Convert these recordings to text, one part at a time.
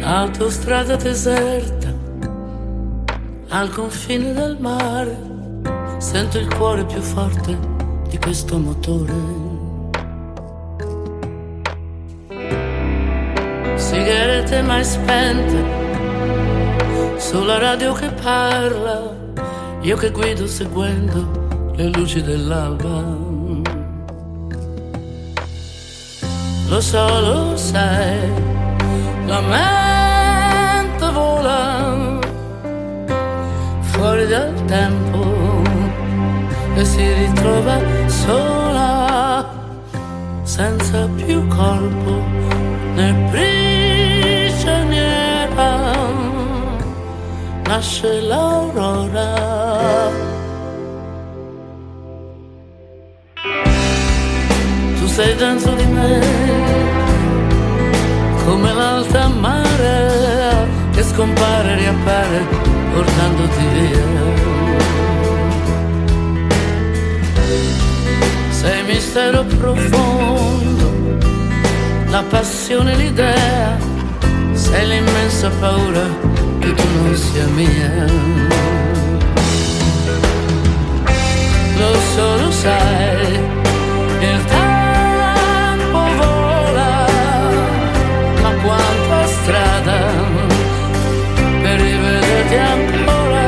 Autostrada deserta, al confine del mare, sento il cuore più forte di questo motore. Sigarette mai spente, sulla radio che parla, io che guido seguendo le luci dell'alba. Lo so, lo sai, la mente vola fuori dal tempo e si ritrova sola, senza più corpo né prigioniera. Nasce l'aurora, tu sei dentro di me come l'alta marea che scompare e riappare portandoti via. Sei mistero profondo, la passione, l'idea, sei l'immensa paura che tu non sia mia. Lo so, lo sai, il tempo vola, ma quanta strada per rivederti ancora,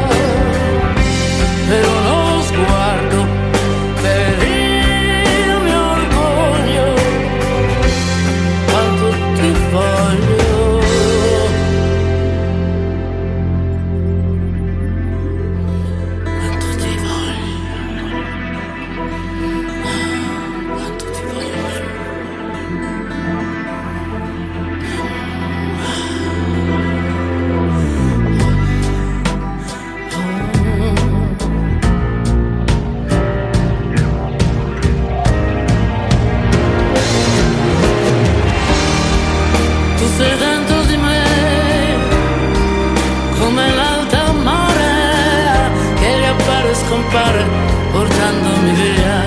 per uno sguardo, per il mio orgoglio, quanto ti voglio. Sei dentro di me come l'alta marea che riappare e scompare portandomi via.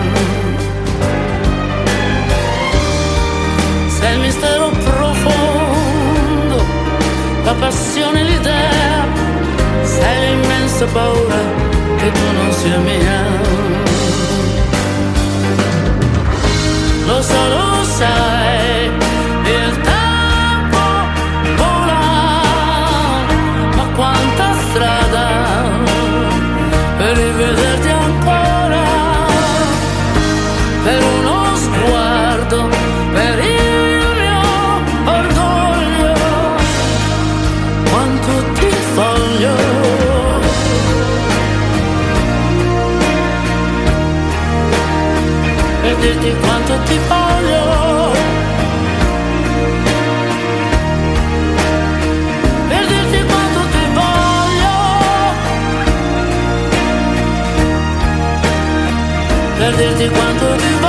Sei il mistero profondo, la passione, l'idea, sei l'immensa paura che tu non sia mia. Lo so, lo sai, il quanta strada per rivederti ancora, per uno sguardo, per il mio orgoglio, quanto ti voglio. Per dirti quanto ti voglio. Per dirti quanto ti voglio.